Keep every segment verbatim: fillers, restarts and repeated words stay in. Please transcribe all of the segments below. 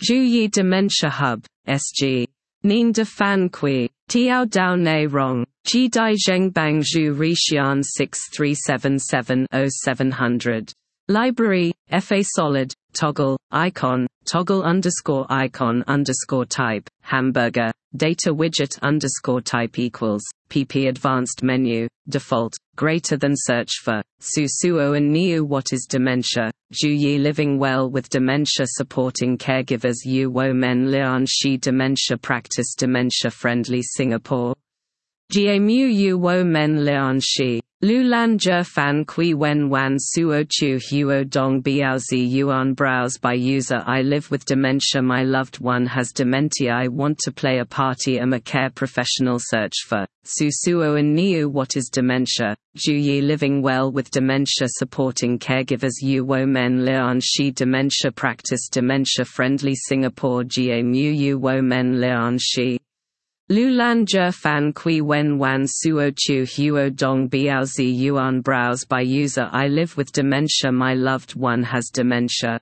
Zhuyi Dementia Hub, S G. Nien de Fan Kui, Tiao Dao Ne Rong, Ji Dai Zheng Bang Zhu Rixian six three seven seven oh seven hundred. Library, F A Solid, Toggle, Icon, Toggle underscore icon underscore type, Hamburger, Data Widget underscore type equals, P P Advanced Menu, Default, greater than search for, Su Suo and Niu. What is dementia? Zhu Yi Living Well with Dementia Supporting Caregivers. Yu Wo Men Lian Shi Dementia Practice Dementia Friendly Singapore. Jie Mu Yu Wo Men Lian Shi. Lu Lan Zhe Fan Kui Wen Wan Suo Chu Huo Dong Biaozi Yuan Browse by user. I live with dementia. My loved one has dementia. I want to play a party. Am a care professional. Search for Su Suo and Niu. What is dementia? Zhu Yi Living Well with Dementia Supporting Caregivers. Yu Wo Men Lian Shi Dementia Practice Dementia Friendly Singapore. Jie Mu Yu Wo Men Lian Shi. Lu Lan Zhe Fan Kui Wen Wan Suo Chu Huo Dong Biaozi Yuan Browse by user. I live with dementia. My loved one has dementia.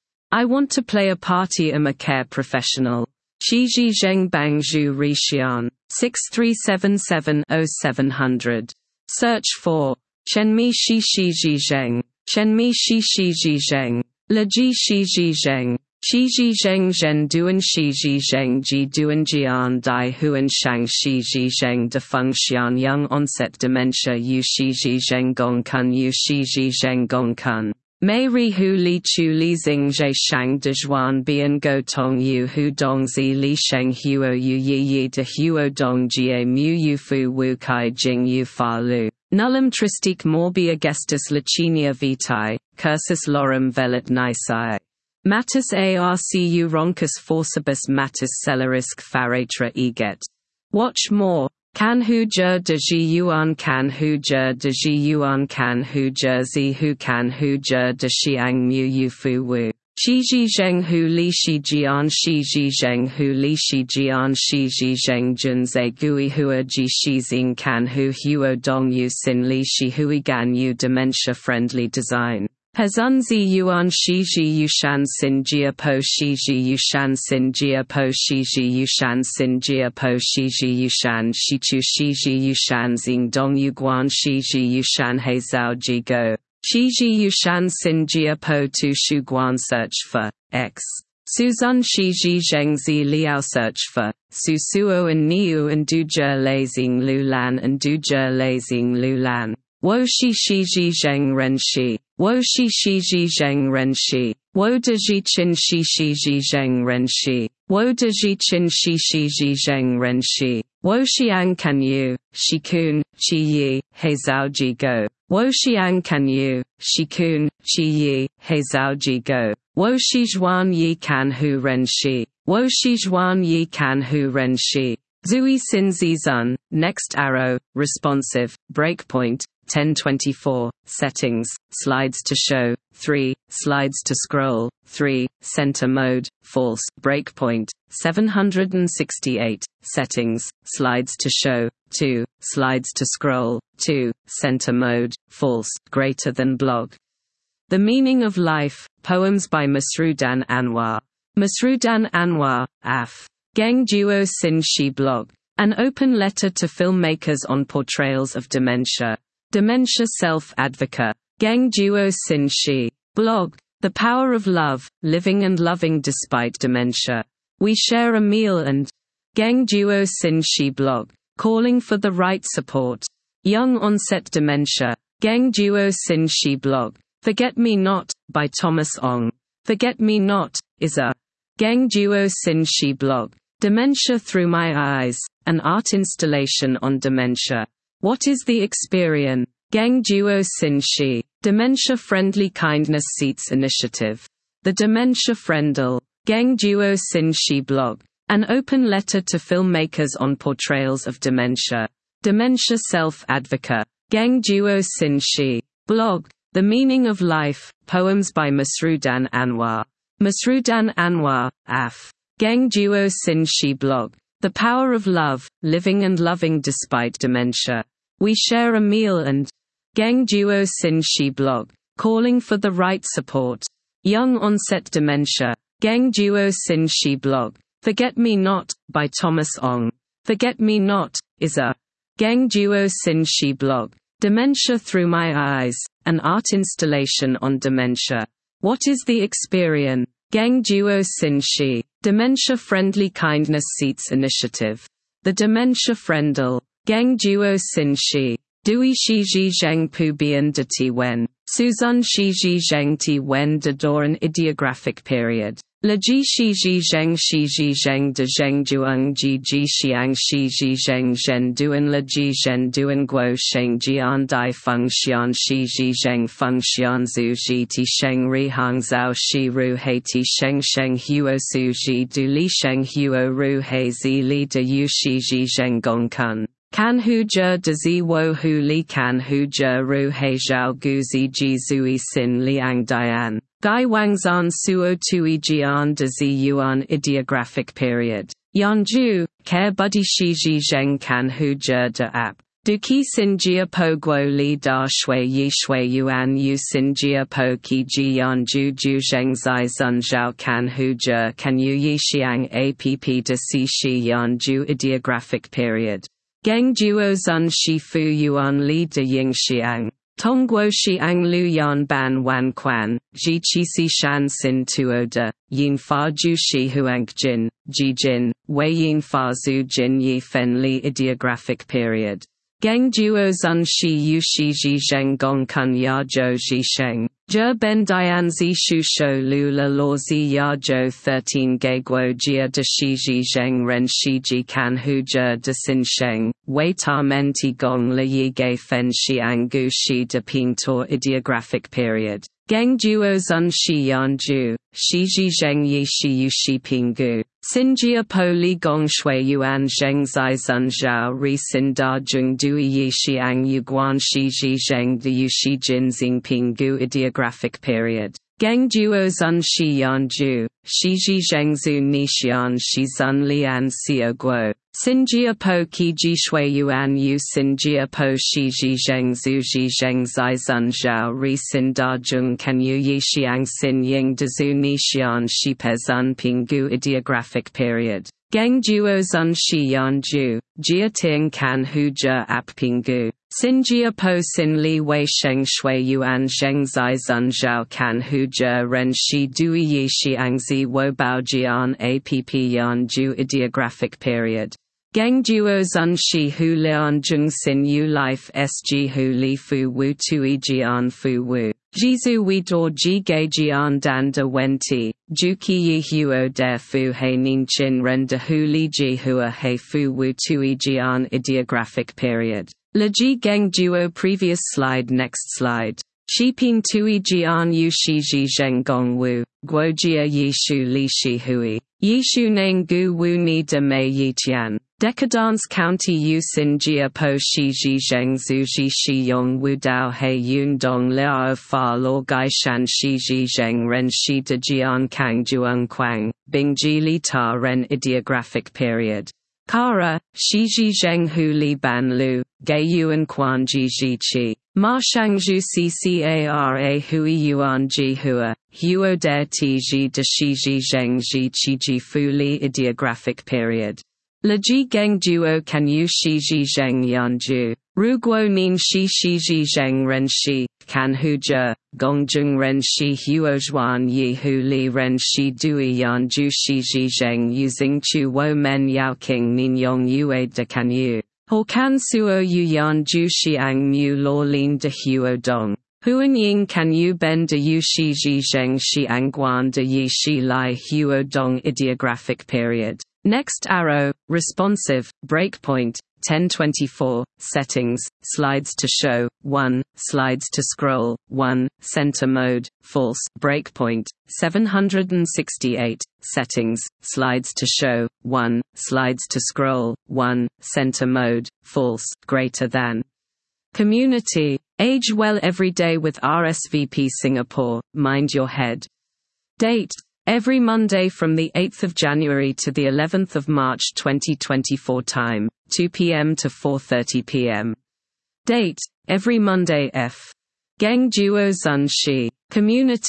I want to play a party. Am a care professional. Shiji Zheng Bang Zhu Rixian. six three seven seven oh seven hundred. Search for Chenmi Shi Shiji Zheng. Chenmi Shi Shiji Zheng. Le Ji Shiji Zheng. Shiji Zheng Zhen Duan Shiji Zheng Ji Duan Jian Dai Huan Shang Shiji Zheng Defeng Xian Young Onset Dementia Yu Shiji Zheng Gong Kun Yu Shiji Zheng Gong Kun Mei Ri Hu Li Chu Li Xing Zhe Shang De Zhuan Bian Go Tong Yu Hu Dong Zi Li Sheng Huo Yu Yi Yi De Huo Dong Jie Mu Yu Fu Wu Kai Jing Yu Fa Lu Nullum Tristique Morbi Agestus Licinia Vitae, Cursus Lorem Velit Nisae. Matus arcu roncus forcibus matus celerisk faratra eget. Watch more. Can hu jur de ji yuan can hu jur de ji yuan can hu jur zi hu can hu jur de xiang mu yu fu wu. Shi ji zheng hu li shi jian shi ji zheng hu li shi jian shi ji zheng jun ze gui hua ji shi xing can hu huo dong yu sin li shi hui gan yu dementia friendly design. Hezunzi yuan shiji yushan sin jia po shiji yushan sin jia po shiji yushan sin jia po shiji yushan shichu shiji yushan xing dong yuguan shiji yushan he zhao ji go. Shiji yushan sin jia po tu shu guan. Search for X. Suzun shiji zheng zi liao. Search for Su Suo and Niu and Du Zhe Lei Xing Lu Lan and Du Zhe Lei Xing Lu Lan. Wo shi shiji zheng ren shi. Wo shi shiji zheng ren shi. Wo de ji qin shi shiji zheng ren shi. Wo de ji qin shi shiji zheng ren shi. Wo xiang kan yu, shi kun, chi yi, he zhao ji go. Wo xiang kan yu, shi kun, chi yi, he zhao ji go. Wo shi zhuan yi kan hu ren shi. Wo shi zhuan yi kan hu ren shi. Zui Sin Zizun, next arrow, responsive, breakpoint, ten twenty-four, settings, slides to show, three, slides to scroll, three, center mode, false, breakpoint, seven hundred sixty-eight, settings, slides to show, two, slides to scroll, two, center mode, false, greater than blog. The Meaning of Life, poems by Masroudan Anwar. Masroudan Anwar, Af. Geng Duo Sin Shi blog. An open letter to filmmakers on portrayals of dementia. Dementia Self-Advocate. Geng Duo Sin Shi. Blog. The Power of Love, Living and Loving Despite Dementia. We Share a Meal and Geng Duo Sin Shi blog. Calling for the Right Support. Young Onset Dementia. Geng Duo Sin Shi blog. Forget Me Not, by Thomas Ong. Forget Me Not, is a Geng Duo Sin Shi blog. Dementia Through My Eyes, an art installation on dementia. What is the Experience? Geng Duo Sin Shi. Dementia Friendly Kindness Seats Initiative. The Dementia Friendle. Geng Duo Sin Shi blog. An open letter to filmmakers on portrayals of dementia. Dementia Self-Advocate. Geng Duo Sin Shi. Blog. The Meaning of Life, poems by Masroudan Anwar. Masroudan Anwar, Af. Geng Duo Sin Shi blog. The Power of Love, Living and Loving Despite Dementia. We Share a Meal and Geng Duo Sin Shi blog. Calling for the Right Support. Young Onset Dementia. Gang Duo Sin Shi blog. Forget Me Not, by Thomas Ong. Forget Me Not is a Gang Duo Sin Shi blog. Dementia Through My Eyes, an art installation on dementia. What is the Experian? Gang Duo Sin Shi, Dementia Friendly Kindness Seats Initiative. The Dementia Friendle. Gang Duo Sin Shi. Dui Shi Ji Zheng Pu Bian De Ti Wen. Suzun Shi Ji Zheng Ti Wen De Doran Ideographic Period. Le Ji Shi Ji Zheng Shi Ji Zheng De Zheng Duong Ji Ji Xiang Shi Ji Zheng Zhen Duan Le Ji Zhen Duan Guo Sheng Jian Dai Feng Xian Shi Ji Zheng Feng Xian Zhu Ji Ti Sheng Ri Hang Zhao Shi Ru Hei Ti Sheng Sheng Huo Su Ji Du Li Sheng Huo Ru Hei Zi Li De Yu Shi Ji Zheng Gong Kun. Can Hu Jia De Zi Wo Hu Li Can Hu Jia Ru Hei Zhao Gu Zi Ji Zui Sin Liang Dian. Gai Wangzan Suo Tui Jian De Zi Yuan Ideographic Period. Yanju, Care Buddy Shi Ji Zheng Can Hu Jia De App. Du Qi Sin Jia Po Guo Li Da Shui Yi Shui Yuan Yu Sin Jia Po Qi Ji Yanju Ju Zheng Zai Zun Zhao Can Hu Jia Can Yu Yi Xiang App De Si Shi Yanju Ideographic Period. Geng Duo Zun Shi Fu Yuan Li De Ying Xiang. Tongguo Xiang Lu Yan Ban Wan Quan, Ji Qi Si Shan Sin Tuo De, Yin Fa Ju Shi Huang Jin, Ji Jin, Wei Yin Fa Zhu Jin Yi Fen Li Ideographic Period. Geng Duo Zun Shi Yu Shi Ji Zheng Gong Kun Ya Zhou Ji Sheng. Zhe Ben Dian Zi Shu Shou Lu La Lo Zi Ya Zhou thirteen Ge Guo Jia De Shi Ji Zheng Ren Shi Ji Can Hu Jia De Sin Sheng, Wei Ta Men Ti Gong Le Yi Ge Fen Xiang Gu Shi De Ping Tor Ideographic Period. Geng Duo Zun Shi Yan Ju, Shi Ji Zheng Yi Shi Yu Shi Ping Gu. Xin Jia Po Li Gong Shui Yuan Zheng Zai Zun Zhao Ri Sin Da Zheng Dui Yi Xiang Yu Guan Shi Ji Zheng De Yu Shi Jin Xing Ping Gu Ideographic Period. Geng Duo Zun Shi Yan Ju, Shi Ji Zheng Zhu Ni Xian Shi Zun Lian Xiao Guo. Xin Jia Po Qi Ji Shui Yuan Yu Xin Jia Po Shi Ji Zheng Zhu Ji Zheng Zai Zun Zhao Ri Sin Da Zheng Can Yu Yi Xiang Xin Ying De Zhu Ni Xian Shi Pe Zun Ping Gu Ideographic Period. Geng Duo Zun Shi Yan Ju, Jia Ting Can Hu Jia App Ping Gu. Xin Jia Po Sin Li Wei Sheng Shui Yuan Zheng Zai Zun Zhao Can Hu Jia Ren Shi Dui Yi Xiang Zi Wo Bao Jian App Yan Ju Ideographic Period. Geng Duo Zun Shi Hu Lian Zheng Sin Yu Life Sg Hu Li Fu Wu Tui Jian Fu Wu. Jizu Wi Dor Ji Ge Jian Dan De Wen Ti, Ju Qi Yi Huo De Fu Hei Nin Chin Ren De Hu Li Ji Hua Hei Fu Wu Tui Jian Ideographic Period. Le Ji Geng Duo Previous slide Next slide. Shiping Tui Jian Yu Shi Ji Zheng Gong Wu, Guo Jia Yi Shu Li Shi Hui. Yi Shu Neng Gu Wu Ni De Mei Yi Tian. Decadence County Yu Sin Jia Po Shi Ji Zheng Zhu Ji Shi Yong Wu Dao Hei Yun Dong Liao Fa Lo Gai Shan Shi Ji Zheng Ren Shi De Jian Kang Juang Quang, Bing Ji Li Ta Ren Ideographic Period. Kara, Shi Ji Zheng Hu Li Ban Lu, Gei Yuan Quan Ji Ji Qi. Ma Shangju C C A R A Hui Yuan Ji Hua, Huo De Ti Ji De Shi Ji Zheng Ji Qi Ji Fu Li Ideographic Period. Le Ji Geng Duo Can Yu Shi Ji Zheng Yan Ju, Ru Guo Nin Shi Shi Ji Zheng Ren Shi, Can Hu Jia, Gong Zheng Ren Shi Huo Zhuan Yi Hu Li Ren Shi Dui Yan Ju Shi Ji Zheng Using Chu Wo Men Yao King Nin Yong Yue De Can Yu. Ho Can Suo Yu Yan Ju Xiang Mu Lo Lin De Huo Dong. Huan Ying Can Yu Ben De Yu Shi Ji Zheng Xiang Guan De Yi Shi Lai Huo Dong Ideographic Period. Next arrow, responsive, breakpoint, ten twenty-four, settings, slides to show, one, slides to scroll, one, center mode, false, breakpoint, seven hundred sixty-eight, settings, slides to show, one, slides to scroll, one, center mode, false, greater than. Community, age well every day with R S V P Singapore, mind your head. Date, every Monday from the eighth of January to the eleventh of March twenty twenty-four. Time, two p m to four thirty p m Date, every Monday. F. Geng Duo Zun Shi. Community,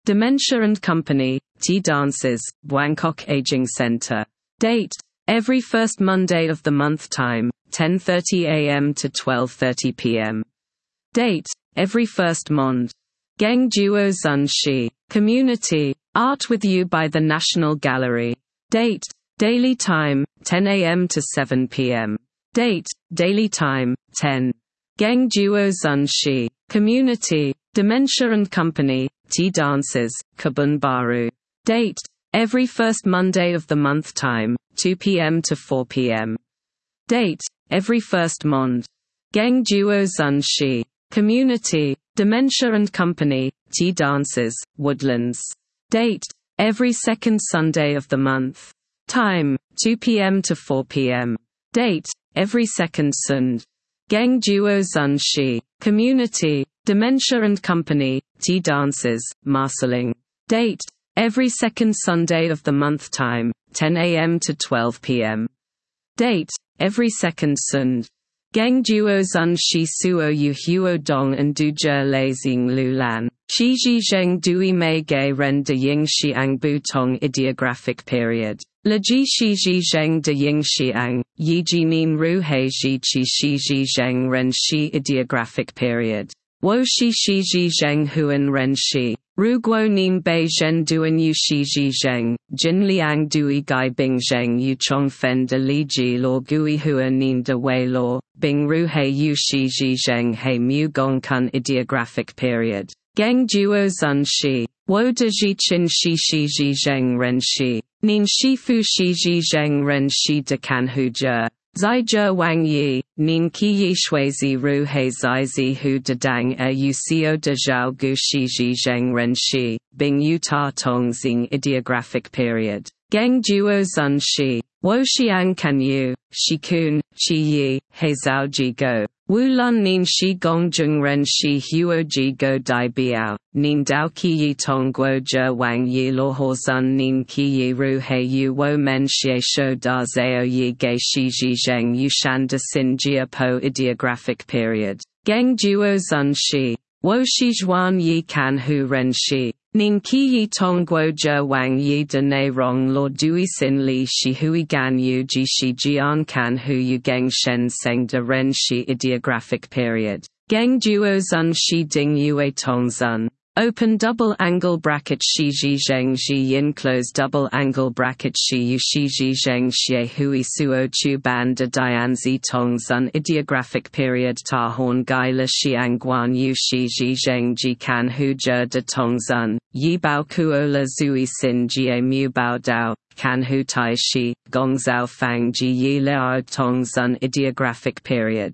Dementia and Company, Tea Dances, Bangkok Aging Center. Date: every first Monday of the month. Time: ten thirty a m to twelve thirty p m Date: every first Mond. Geng Duo Zun Shi. Community, Art with You by the National Gallery. Date: daily time, ten a m to seven p m Date: daily time, ten. Geng Duo Zun Shi. Community, Dementia and Company, Tea Dances, Kebun Baru. Date: every first Monday of the month. Time: two p m to four p m Date: every first Mond. Geng Duo Zun Shi. Community, Dementia and Company, Tea Dances, Woodlands. Date: every second Sunday of the month. Time: two p m to four p m Date: every second Sund. Geng Duo Zun Shi. Community, Dementia and Company, Tea Dances, Marsiling. Date: every second Sunday of the month. Time: ten a m to twelve p m Date: every second Sund. Geng Duo Zun Shi Suo Yu Huo Dong and Du Zhe Lei Xing Lu Lan. Shi Ji Zheng Dui Mei Ge Ren De Ying Xiang Bu Tong Ideographic period. Le Ji Shi Ji Zheng De Ying Xiang, Yi Ji Nin Ru Hei Ji Qi Shi Ji Zheng Ren Shi Ideographic period. Wo Shi Shi Ji Zheng Huan Ren Shi. Ru Guo Nin Bei Zhen Duan Yu Shi Ji Zheng, Jin Liang Dui Gai Bing Zheng Yu Chong Fen De Li Ji Law Gui Hua Nin De Wei Law, Bing Ru Hei Yu Shi Ji Zheng Hei Mu Gong Kun Ideographic period. Geng Duo Zun Shi. Wo De Ji Qin Shi Shi Ji Zheng Ren Shi. Nin Shi Fu Shi Ji Zheng Ren Shi De Kan Hu Zhe. Zai Zhe Wang Yi, Nin Qi Yi Shui Zi Ru Hei Zai Zi Hu De Dang Er Yu Xio De Zhao Gu Shi Ji Zheng Ren Shi, Bing Yu Ta Tong Xing Ideographic period. Geng Duo Zun Shi. Wo Xiang Kan Yu, Shi Kun, Qi Yi, Hei Zhao Ji Go. Wu Lun Nin Shi Gong Zheng Ren Shi Huo Ji Go Dai Biao, Nin Dao Qi Yi Tong Guo Zhe Wang Yi Lo Ho Zun Nin Qi Yi Ru Hei Yu Wo Men Xie Shou Da Zao Yi Ge Shi Ji Zheng Yu Shan De Sin Jia Po Ideographic period. Geng Duo Zun Shi. Wo Shi Zhuan Yi Kan Hu Ren Shi. Nin Qi Yi Tong Guo Zhe Wang Yi De Ne Rong Lo Dui Sin Li Shi Hui Gan Yu Ji Shi Jian Kan Hu Yu Geng Shen Seng De Ren Shi Ideographic period. Geng Duo Zun Shi Ding Yue Tong Zun. Open double angle bracket Shi Ji Zheng Ji Yin close double angle bracket Shi Yu Shi Ji Zheng Xie Hui Suo Chu Ban De Dian Zi Tong Zun Ideographic period. Ta Horn Gai Le Xiang Guan Yu Shi Ji Zheng Ji Kan Hu Zhe De Tong Zun, Yi Bao Kuo Le Zui Sin Jie Mu Bao Dao, Kan Hu Tai Shi, Gong Zhao Fang Ji Yi Liao Tong Zun Ideographic period.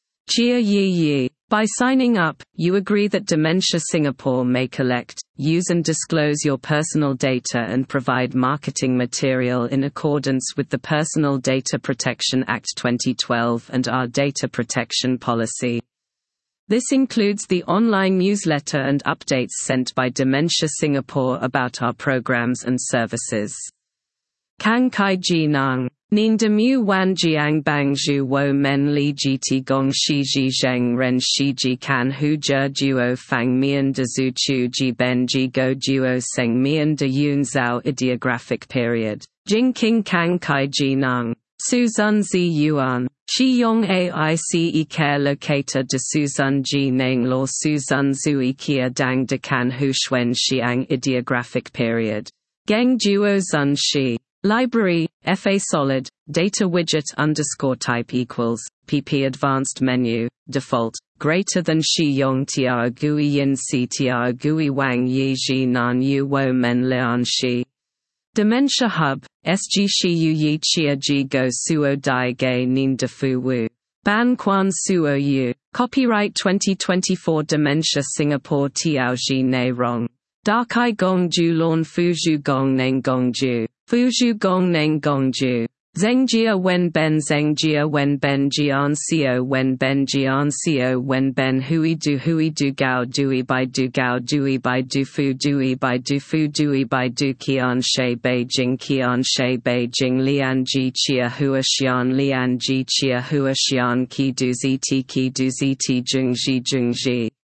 Jia Yi Yi. By signing up, you agree that Dementia Singapore may collect, use and disclose your personal data and provide marketing material in accordance with the Personal Data Protection Act twenty twelve and our data protection policy. This includes the online newsletter and updates sent by Dementia Singapore about our programs and services. Kang Kai Ji Nang. Nin de mu wan jiang bang zhu wo men li ji ti gong shi ji zheng ren shi ji kan hu zhe duo fang mian de zhu chu ji ben ji go duo seng mian de yun zhao ideographic period. Jing king kang kai ji nang. Suzun zi yuan. Shi yong aice e care locator de Suzun ji nang lo Suzun zui kia dang de kan hu shuen xiang ideographic period. Geng duo zun shi. Library, F A Solid, Data Widget underscore type equals, P P Advanced Menu, Default, greater than Shi Yong Tia Gui Yin Si Tia Gui Wang Yi Ji Nan Yu Wo Men Lian Shi. Dementia Hub, S G Shi Yu Yi Chia Ji Go Suo Dai Ge Nin De Fu Wu. Ban Quan Suo Yu. Copyright twenty twenty-four Dementia Singapore Tiao Ji Ne Rong. Dakai Gong Ju Lon Fuzhu Gong Neng Gong Ju. Fuzhu Gong Neng Gong Ju. Zengjia Wen Ben Zengjia Wen Ben Jian Sio Wen Ben Jian Sio Wen Ben Hui Du Hui Du Gao Dui Bai Du Gao Dui Bai Du Fu Dui Bai Du Fu Dui Bai Du Qian Shay Beijing Qian Shay Beijing Lian Ji Chia Hua Xian Lian Ji Chia Hua Xian Ki Du Zi Ti Ki Du Zi Ti Jung Ji Jung Ji.